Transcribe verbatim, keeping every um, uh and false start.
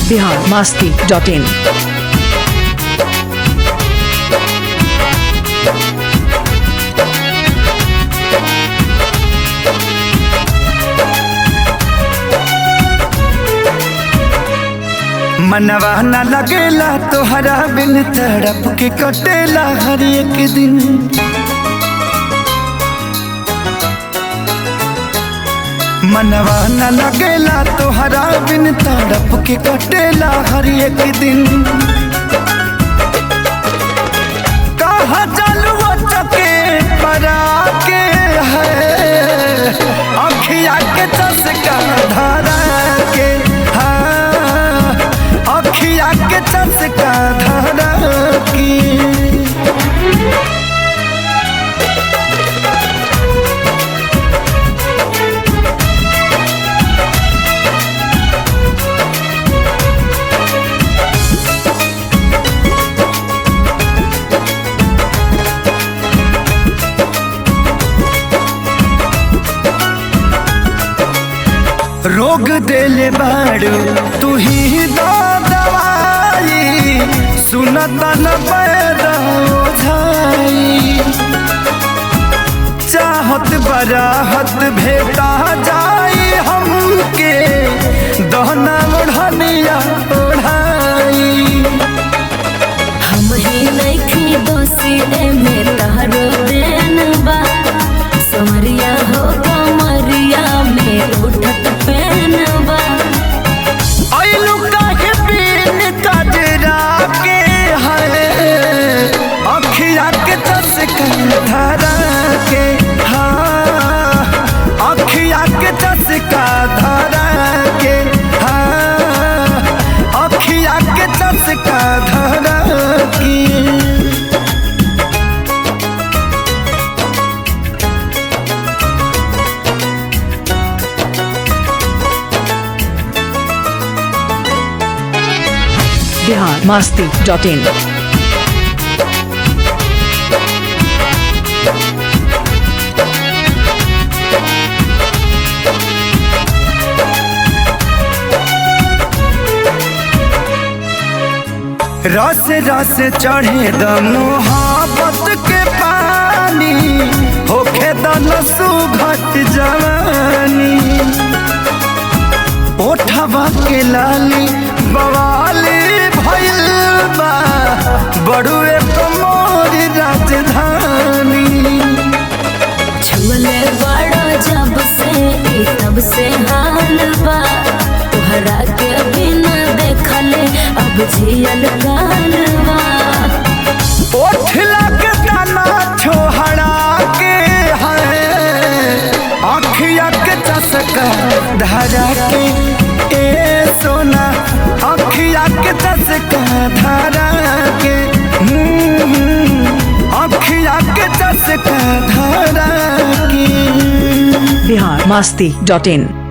Bihar Masti dot इन। मनवा न लगेला तोहरा बिन तड़प के कटेला हर एक दिन। मनवा न लगेला तोहरा बिन तड़प के कटेला हर एक दिन। कहा चलू चके परा के है अखिया के चस्का धरा के, अखिया के चस्का धरा की। रोग देले बाड़ू तू ही दो दवाई, सुनता न पैदा ओझाई। चाहत बराहत भेटा जाई हमके दहना ओढ़निया ओढ़ाई। हम ही नइखी दोषी एमे तहरो देन बा, समरिया हो कमरिया में उठत पेन बा। आइलू काहे बिन कजरा के है अखिया के चस्का धरा के, हाँ अखिया के चस्का धरा के, हाँ अखिया के चस्का धरा की। Bihar Masti dot in. रस रस चढ़े द मोहब्बत के पानी, होखे द नसु घट जवानी। ओठवा के लाली बवाली भइल बा, बड़ुए कमोरी राजधानी। छुले बड़ा जब से ई तब से हाल बा, तोहरा के बिना देखले अब जियल गाल बा। ओठ लग तना छोहरा के है अखिया के चस्का धरा के, ए सोना अखिया के चस्का धरा के, अखिया के चस्का धरा की। बिहार मस्ती डॉट इन।